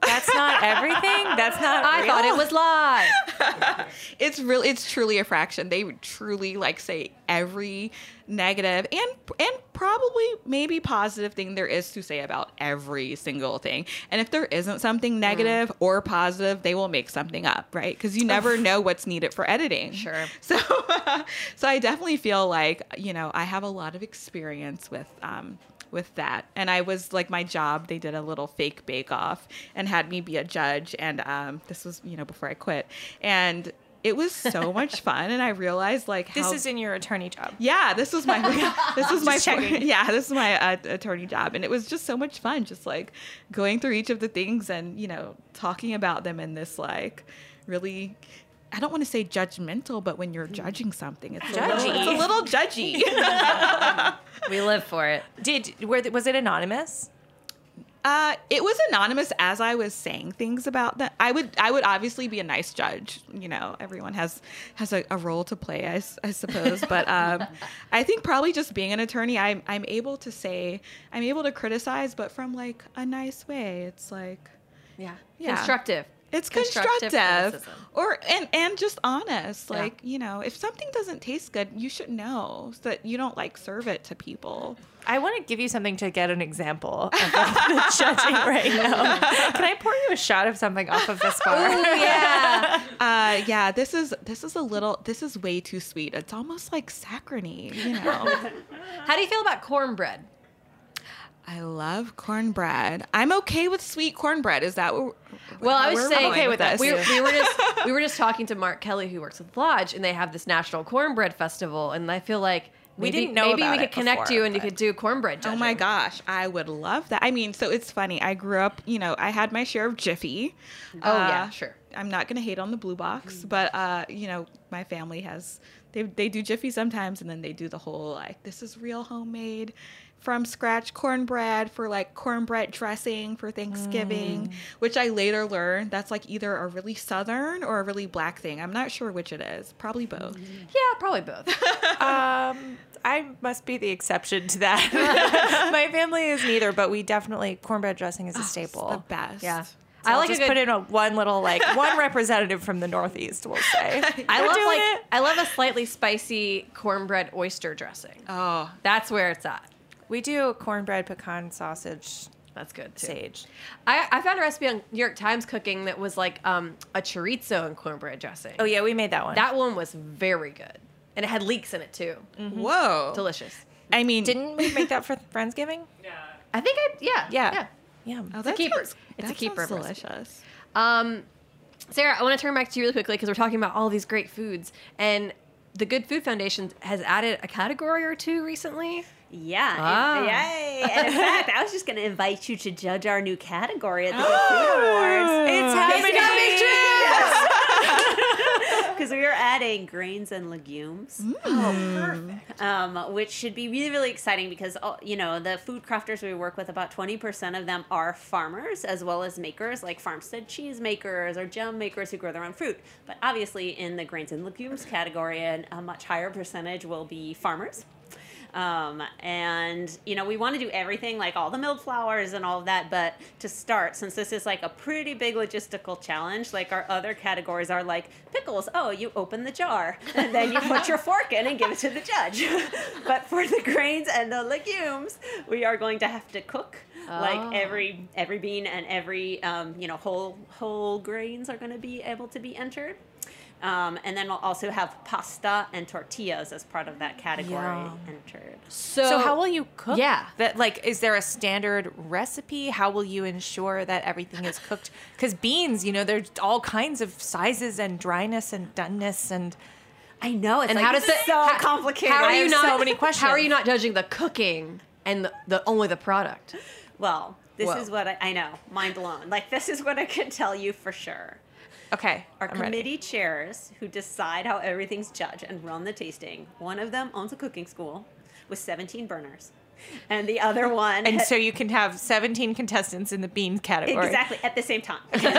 That's not everything? That's not I real? thought it was live. It's really, it's truly a fraction. They would truly like say every negative and and probably maybe positive thing there is to say about every single thing. And if there isn't something negative mm. or positive, they will make something up, right? Because you never know what's needed for editing. Sure. So, so I definitely feel like, you know, I have a lot of experience with um, with that. And I was like, my job, they did a little fake bake off and had me be a judge. And um, this was, you know, before I quit. And it was so much fun. And I realized like this how, is in your attorney job. Yeah, this was my, this was my, checking. yeah, this is my uh, attorney job. And it was just so much fun. Just like going through each of the things and, you know, talking about them in this like really, I don't want to say judgmental, but when you're judging something, it's, a little, it's a little judgy. We live for it. Did were, was it anonymous? Uh, it was anonymous as I was saying things about that. I would, I would obviously be a nice judge. You know, everyone has has a, a role to play, I, I suppose. But um, I think probably just being an attorney, I'm I'm able to say, I'm able to criticize, but from like a nice way. It's like, Yeah. Yeah. Constructive. it's Constructive constructive, criticism. or and and just honest. Yeah. Like, you know, if something doesn't taste good, you should know so that you don't like serve it to people. I want to give you something to get an example of the judging right now. Can I pour you a shot of something off of this bar? Ooh, yeah. Uh, yeah, this is this is a little. This is way too sweet. It's almost like saccharine, you know. How do you feel about cornbread? I love cornbread. I'm okay with sweet cornbread. Is that what? Well, I was we're saying going okay with this? this. We, we were just we were just talking to Mark Kelly, who works with Lodge, and they have this National Cornbread Festival, and I feel like We maybe, didn't know maybe about we it could connect before, you and you but- could do cornbread Oh judging. my gosh, I would love that. I mean, so it's funny. I grew up, you know, I had my share of Jiffy. Oh, Uh, yeah, sure. I'm not going to hate on the Blue Box, but, uh, you know, my family has, they, they do Jiffy sometimes, and then they do the whole, like, this is real homemade from scratch cornbread for, like, cornbread dressing for Thanksgiving, which I later learned that's, like, either a really Southern or a really Black thing. I'm not sure which it is. Probably both. Yeah, probably both. Um, I must be the exception to that. My family is neither, but we definitely cornbread dressing is a staple. The best. Yeah. So I I'll like just a good, put in a one little like one representative from the Northeast. We'll say I We're love doing like it. I love a slightly spicy cornbread oyster dressing. Oh, That's where it's at. We do cornbread pecan sausage That's good too. sage. I, I found a recipe on New York Times Cooking that was like um, a chorizo and cornbread dressing. Oh yeah, we made that one. That one was very good. And it had leeks in it too. whoa. Delicious. I mean, Didn't we make that for Friendsgiving? I think I, yeah. Yeah. Yeah. Yeah. oh, a that keeper. sounds- It's a that keeper sounds of recipe. delicious. Um, Sarah, I want to turn back to you really quickly because we're talking about all these great foods. And the Good Food Foundation has added a category or two recently. Yeah. Ah. and- yay. And in fact, I was just going to invite you to judge our new category at the Good Food Awards. It's happening. Because we are adding grains and legumes. Oh, perfect. Um, which should be really, really exciting because, uh, you know, the food crafters we work with, about twenty percent of them are farmers as well as makers, like farmstead cheese makers or gem makers who grow their own fruit. But obviously in the grains and legumes category, and a much higher percentage will be farmers. Um, and, you know, we want to do everything, like all the milled flours and all of that. But to start, since this is like a pretty big logistical challenge, like our other categories are like pickles. Oh, you open the jar and then you put your fork in and give it to the judge. But for the grains and the legumes, we are going to have to cook. Oh. Like every every bean and every, um, you know, whole whole grains are going to be able to be entered. Um, and then we'll also have pasta and tortillas as part of that category Yum. entered. So, So how will you cook? Yeah. That like, is there a standard recipe? How will you ensure that everything is cooked? Because beans, you know, there's all kinds of sizes and dryness and doneness and. I know it's and like how does this it is so how, complicated. How are I you have not so many questions. How are you not judging the cooking and the, the only the product? Well, this Whoa. is what I, I know. Mind blown. Like this is what I can tell you for sure. Okay, Our I'm ready. committee chairs who decide how everything's judged and run the tasting. One of them owns a cooking school with seventeen burners. And the other one And so you can have seventeen contestants in the bean category. exactly at the same time.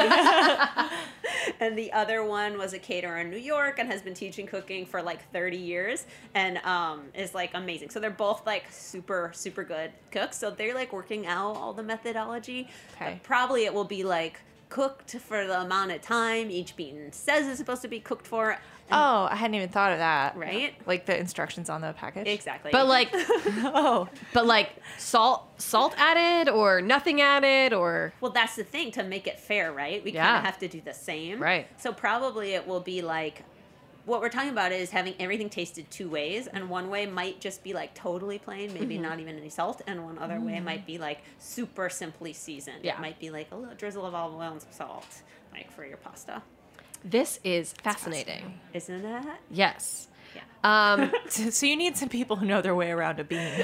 And the other one was a caterer in New York and has been teaching cooking for like thirty years and um, is like amazing. So they're both like super, super good cooks. So they're like working out all the methodology. Okay. But probably it will be like cooked for the amount of time each bean says it's supposed to be cooked for. Oh, I hadn't even thought of that. Right? Like the instructions on the package. Exactly. But like, Oh. but like salt, salt added or nothing added or Well, that's the thing, to make it fair, right? We Yeah. kind of have to do the same. Right. So probably it will be like, what we're talking about is having everything tasted two ways, and one way might just be like totally plain, maybe Mm-hmm. not even any salt, and one other way might be like super simply seasoned. Yeah. It might be like a little drizzle of olive oil and some salt, like for your pasta. this is fascinating. Isn't it? Yes. Yeah. Um, So you need some people who know their way around a bean.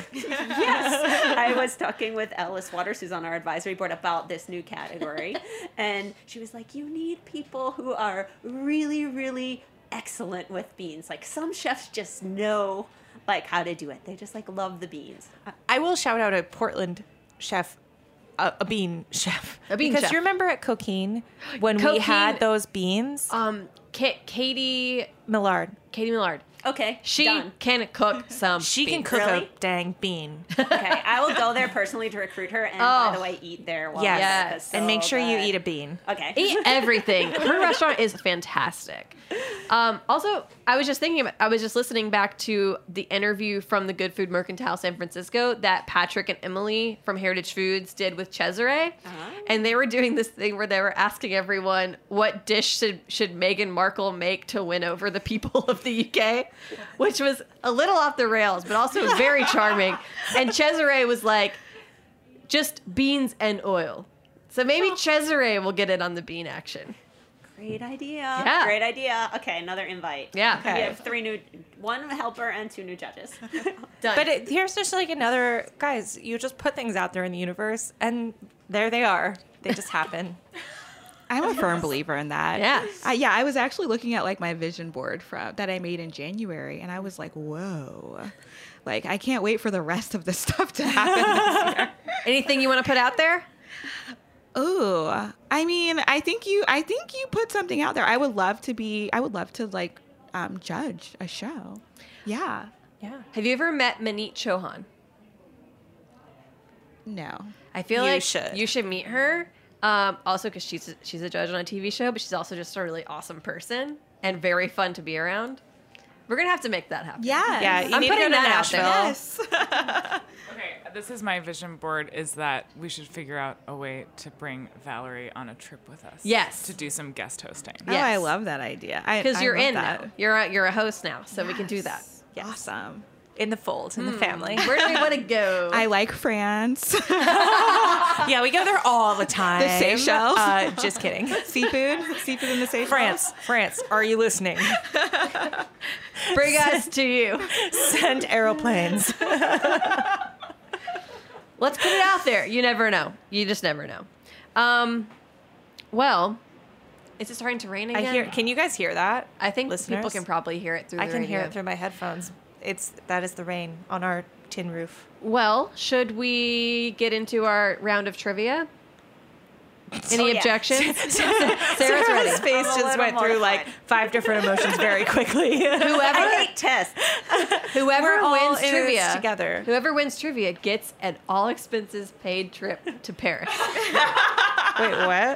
Yes. I was talking with Alice Waters, who's on our advisory board, about this new category. And she was like, you need people who are really, really excellent with beans. Like, some chefs just know, like, how to do it. They just, like, love the beans. I will shout out a Portland chef, a, a bean chef. A bean because chef. you remember at Coquine when we Coquine- had those beans? um, Ka- Katie, Millard. Katie Millard. Okay, She done. can cook some. She can beans. cook Really? a dang bean. Okay, I will go there personally to recruit her, and Oh. by the way, eat there while Yes. I'm there, 'cause And make so sure you good. eat a bean. Okay. Eat everything. Her restaurant is fantastic. Um, also, I was just thinking about, I was just listening back to the interview from the Good Food Mercantile San Francisco that Patrick and Emily from Heritage Foods did with Cesare. And they were doing this thing where they were asking everyone what dish should, should Meghan Markle make to win over the people of the U K, which was a little off the rails, but also very charming. And Cesare was like, just beans and oil. So maybe Cesare will get in on the bean action. Great idea. Yeah. Great idea. Okay, another invite. Yeah. We Okay. have three new, one helper and two new judges. Done. But it, here's just like another, guys, you just put things out there in the universe and there they are. They just happen. I'm a firm believer in that. Yeah. I, yeah, I was actually looking at like my vision board from that I made in January, and I was like, whoa. Like, I can't wait for the rest of this stuff to happen this year. Anything you want to put out there? Ooh, I mean, I think you, I think you put something out there. I would love to be, I would love to like um, judge a show. Yeah. Yeah. Have you ever met Manit Chauhan? No. I feel You like should. you should meet her. Um, also, because she's a, she's a judge on a T V show, but she's also just a really awesome person and very fun to be around. We're gonna have to make that happen. Yeah. Yeah, you I'm need to putting go to that out there. Nashville. Yes. Okay, this is my vision board, is that we should figure out a way to bring Valerie on a trip with us. Yes. To do some guest hosting. Oh, Yes. I love that idea. Because I you're love in that. now. You're a, you're a host now, so we can do that. Yes. Awesome. In the fold, in the family. Where do we want to go? I like France. Yeah, we go there all the time. The Seychelles. Uh, just kidding. Seafood. Seafood in the Seychelles. France, France, are you listening? Bring us to you. Send aeroplanes. Let's put it out there. You never know. You just never know. Um, well, is it starting to rain I again? hear. Can you guys hear that? I think listeners? people can probably hear it through the I can hear radio. it through my headphones. It's that is the rain on our tin roof. Well, should we get into our round of trivia? Any Oh, yeah. objections? Sarah's Sarah's ready. face I'm a just little went through like mortified. five different emotions very quickly. Whoever I hate tests. whoever We're all wins in this trivia together. Whoever wins trivia gets an all expenses paid trip to Paris. Wait, what?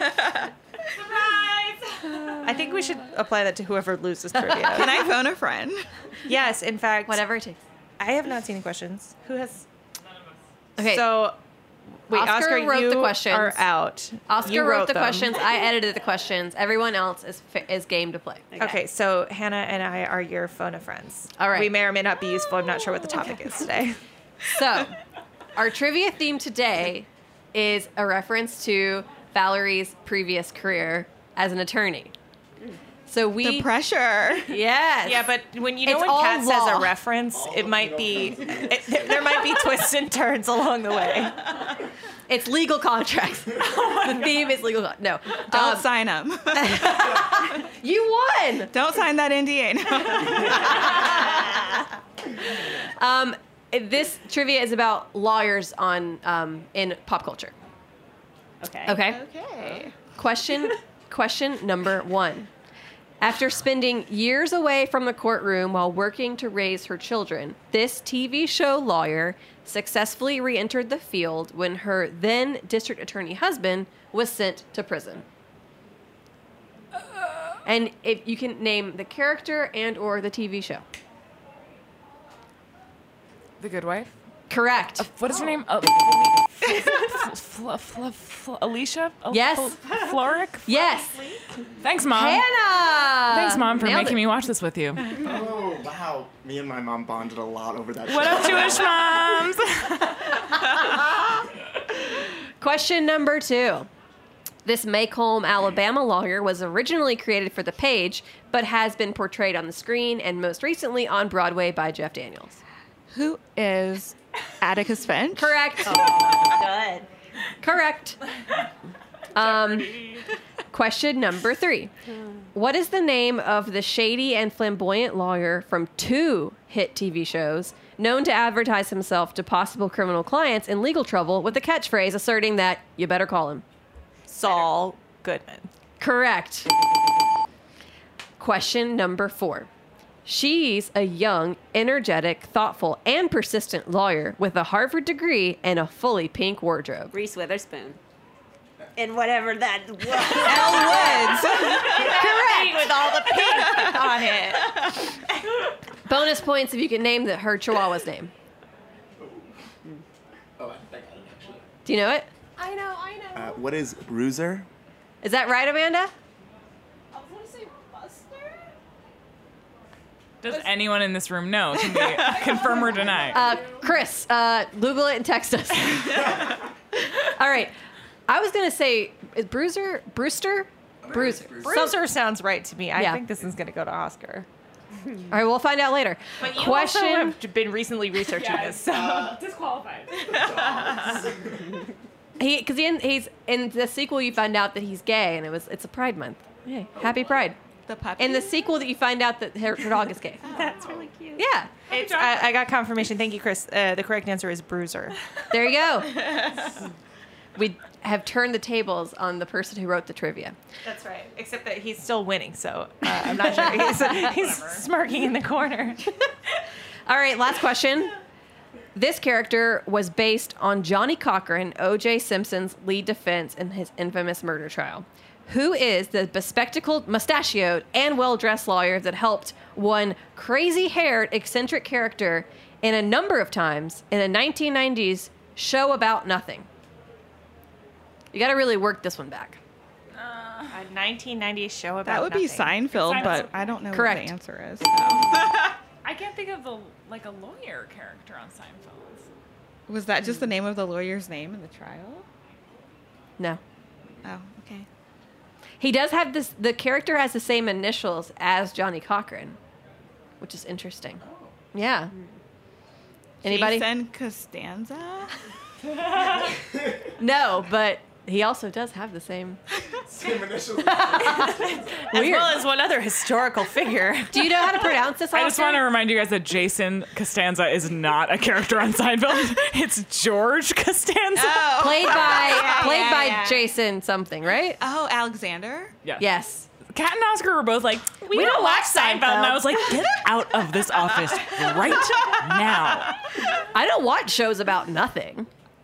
I think we should apply that to whoever loses trivia. Can I phone a friend? Yes, in fact, Whatever it takes. I have not seen any questions. Who has? Okay. So, wait, Oscar Oscar, wrote you the questions. are out. Oscar You wrote, the them. questions. I edited the questions. Everyone else is fa- is game to play. Okay, so Hannah and I are your phone of friends. All right. We may or may not be useful. I'm not sure what the topic is today. So, our trivia theme today is a reference to Valerie's previous career as an attorney. So we The pressure. yes. Yeah, but when you know It's when all Kat says law. a reference, it might be it, there might be twists and turns along the way. it's legal contracts. the theme is legal. Con- no, Don't Um, sign them. you won. Don't sign that N D A. Um, this trivia is about lawyers on um, in pop culture. Okay. Okay. Okay. Question question number one. After spending years away from the courtroom while working to raise her children, this T V show lawyer successfully re-entered the field when her then district attorney husband was sent to prison. And if you can name the character and or the T V show. The Good Wife. Correct. What is her name? Uh, Fl- Fl- Fl- Alicia? Al- Yes. Fl- Floric? Yes. Thanks, Mom. Hannah! Thanks, Mom, for Nailed making it. me watch this with you. Oh, wow. Me and my mom bonded a lot over that What show. up, Jewish moms? Question number two. This Macomb, Alabama lawyer was originally created for the page, but has been portrayed on the screen and most recently on Broadway by Jeff Daniels. Who is Atticus Finch? Correct. Good. Correct. Um, question number three. What is the name of the shady and flamboyant lawyer from two hit T V shows known to advertise himself to possible criminal clients in legal trouble with a catchphrase asserting that you better call him? Saul Goodman. Correct. Question number four. She's a young, energetic, thoughtful, and persistent lawyer with a Harvard degree and a fully pink wardrobe. Reese Witherspoon. And whatever that was. Correct. With all the pink on it. Bonus points if you can name the, her chihuahua's name. Oh, I think I know, actually. Do you know it? I know, I know. Uh, what is Bruiser? Is that right, Amanda? Does anyone in this room know? Can we confirm or deny? Uh, Chris, uh, Google it and text us. All right. I was going to say, is Bruiser, Brewster? Bruiser. Bruiser sounds right to me. I Yeah. think this is going to go to Oscar. All right, we'll find out later. But you Question. also have been recently researching this. So. Disqualified. He, because he, he's in the sequel, you find out that he's gay, and it was it's a Pride Month. Yay! Happy Pride. The puppy. In the sequel, that you find out that her, her dog is gay. That's really cute. Yeah, It's, I, I got confirmation. Thank you, Chris. Uh, the correct answer is Bruiser. there you go. We have turned the tables on the person who wrote the trivia. That's right. Except that he's still winning, so uh, I'm not sure. He's, he's smirking in the corner. All right, last question. This character was based on Johnny Cochran, O J Simpson's lead defense in his infamous murder trial. Who is the bespectacled, mustachioed, and well-dressed lawyer that helped one crazy-haired, eccentric character in a number of times in a nineteen nineties show about nothing? You got to really work this one back. A nineteen nineties show about that would be nothing. Seinfeld, Seinfeld. but I don't know Correct. what the answer is. I can't think of the like a lawyer character on Seinfeld. Was that just the name of the lawyer's name in the trial? No. Oh, okay. He does have this, the character has the same initials as Johnny Cochran, which is interesting. Yeah. Anybody? Jason Costanza? No, but he also does have the same. Same initials. As well as one other historical figure. Do you know how to pronounce this? I just Oscar? want to remind you guys that Jason Costanza is not a character on Seinfeld. It's George Costanza. Played by played yeah, by yeah. Jason something, right? Oh, Alexander? Yeah. Yes. Kat and Oscar were both like, we, don't, watch Seinfeld. And I was like, get out of this office right now. I don't watch shows about nothing.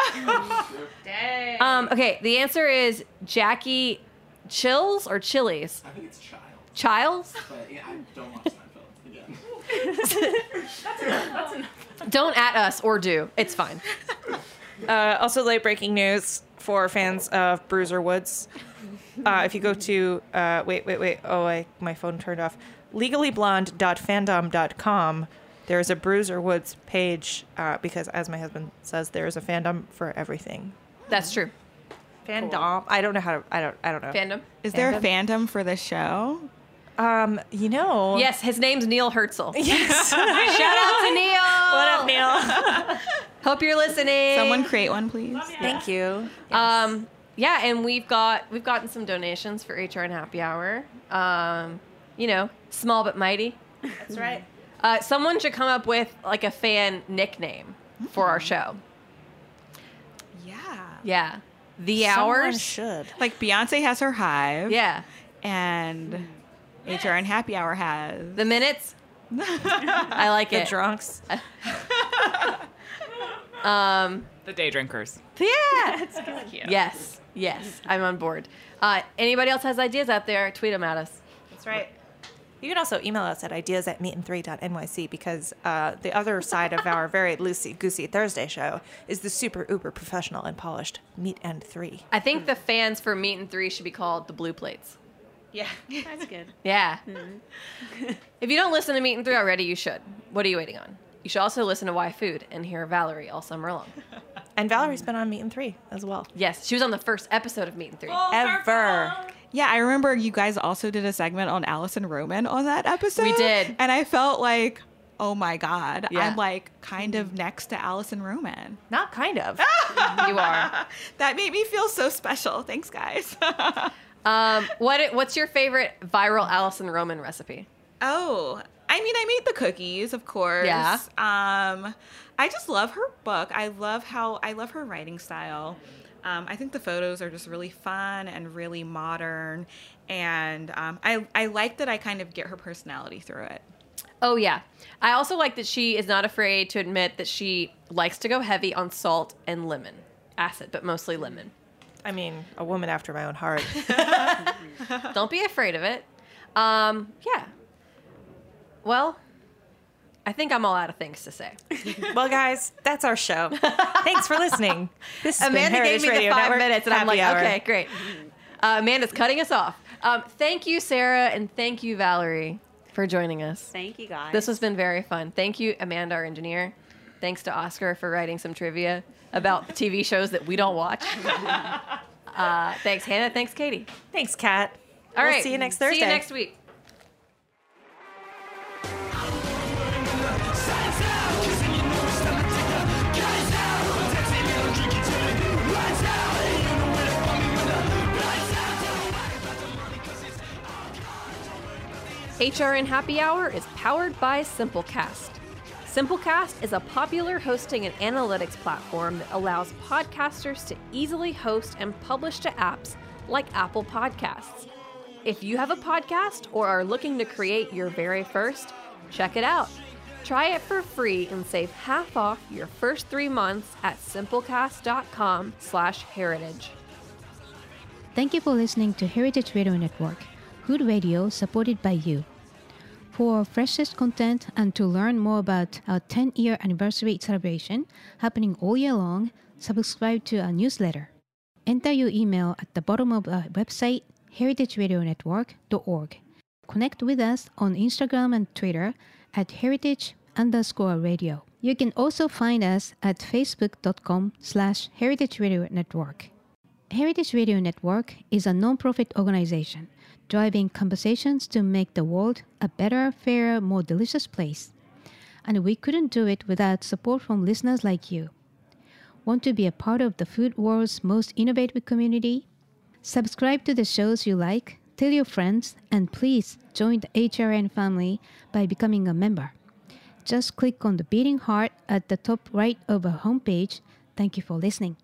Um, okay, the answer is Jackie Chills or Chili's? I think it's Child. Childs? But yeah, I don't watch Seinfeld again. Don't at us or do. It's fine. Uh, also, late breaking news for fans of Bruiser Woods. Uh, if you go to, uh, wait, wait, wait. Oh, I, my phone turned off. legally blonde dot fandom dot com. There's a Bruiser Woods page uh, because, as my husband says, there is a fandom for everything. That's true. Fandom. I don't know how to. I don't. I don't know. Fandom. Is there a fandom for this show? Um, you know. Yes, his name's Neil Herzl. Yes. Shout out to Neil. What up, Neil? Hope you're listening. Someone create one, please. Thank you. Um, yeah, and we've got we've gotten some donations for H R and Happy Hour. Um, you know, small but mighty. That's right. Uh, someone should come up with like a fan nickname for our show. Yeah. Yeah, the Someone hours. should. Like Beyonce has her hive. Yeah, And H R N Happy Hour has. The minutes. I like The it. drunks. Um, The day drinkers. yeah. Yes. Yes. I'm on board. Uh, anybody else has ideas out there? Tweet them at us. That's right. You can also email us at ideas at meet and three dot N Y C because uh, the other side of our very loosey-goosey Thursday show is the super uber professional and polished Meet and Three. I think the fans for Meet and Three should be called the Blue Plates. Yeah. That's good. Yeah. If you don't listen to Meet and Three already, you should. What are you waiting on? You should also listen to Why Food and hear Valerie all summer long. And Valerie's been on Meet and Three as well. Yes, she was on the first episode of Meet and Three. Ever. Yeah, I remember you guys also did a segment on Allison Roman on that episode. We did. And I felt like, oh my God, Yeah. I'm like kind of next to Allison Roman. Not kind of. You are. That made me feel so special. Thanks, guys. Um, what What's your favorite viral Allison Roman recipe? Oh, I mean, I made the cookies, of course. Yeah. Um, I just love her book. I love how I love her writing style. Um, I think the photos are just really fun and really modern, and um, I I like that I kind of get her personality through it. Oh, yeah. I also like that she is not afraid to admit that she likes to go heavy on salt and lemon. Acid, but mostly lemon. I mean, a woman after my own heart. Don't be afraid of it. Um, yeah. Well, I think I'm all out of things to say. Well, guys, that's our show. Thanks for listening. This has been Amanda gave Heritage me the Radio five Network minutes, and I'm like, Happy Hour. okay, great. Uh, Amanda's cutting us off. Um, thank you, Sarah, and thank you, Valerie, for joining us. Thank you, guys. This has been very fun. Thank you, Amanda, our engineer. Thanks to Oscar for writing some trivia about T V shows that we don't watch. Uh, thanks, Hannah. Thanks, Katie. Thanks, Kat. All We'll right. see you next Thursday. See you next week. H R N Happy Hour is powered by Simplecast. Simplecast is a popular hosting and analytics platform that allows podcasters to easily host and publish to apps like Apple Podcasts. If you have a podcast or are looking to create your very first, check it out. Try it for free and save half off your first three months at simplecast.com slash heritage. Thank you for listening to Heritage Radio Network, food radio supported by you. For our freshest content and to learn more about our ten-year anniversary celebration happening all year long, subscribe to our newsletter. Enter your email at the bottom of our website, heritage radio network dot org. Connect with us on Instagram and Twitter at heritage underscore radio. You can also find us at facebook.com slash heritage radio network. Heritage Radio Network is a non-profit organization driving conversations to make the world a better, fairer, more delicious place. And we couldn't do it without support from listeners like you. Want to be a part of the food world's most innovative community? Subscribe to the shows you like, tell your friends, and please join the H R N family by becoming a member. Just click on the beating heart at the top right of our homepage. Thank you for listening.